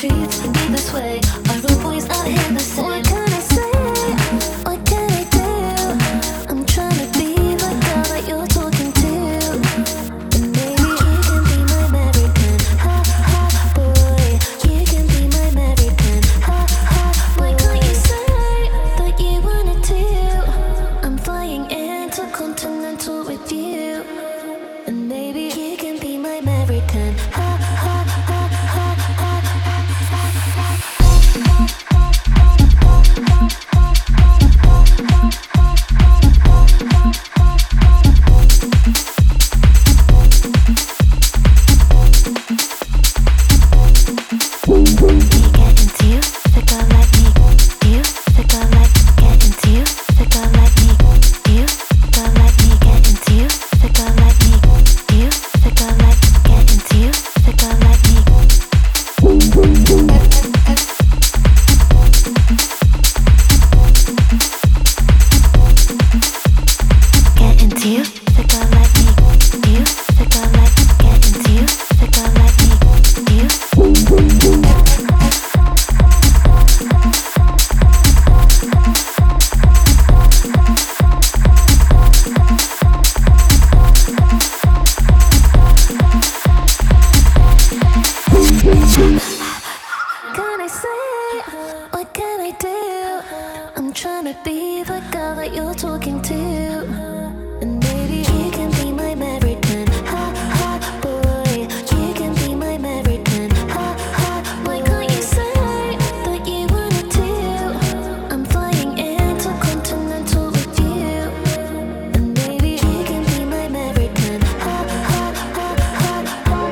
streets be this way? Are rude boys out here the same? What can I say? What can I do? I'm trying to be the girl that you're talking to. And maybe you can be my American. Ha ha boy. You can be my American. Ha ha. Why can't you say that you wanted to? I'm flying intercontinental with you. And maybe you can be my American. Ha ha ha ha ha. Can I say, what can I do? I'm trying to be the girl that you're talking to. And maybe you can be my American. Ha ha boy. You can be my American. Ha ha. Why can't you say that you wanted to? I'm flying intercontinental with you. And maybe you can be my American. Ha ha ha ha ha.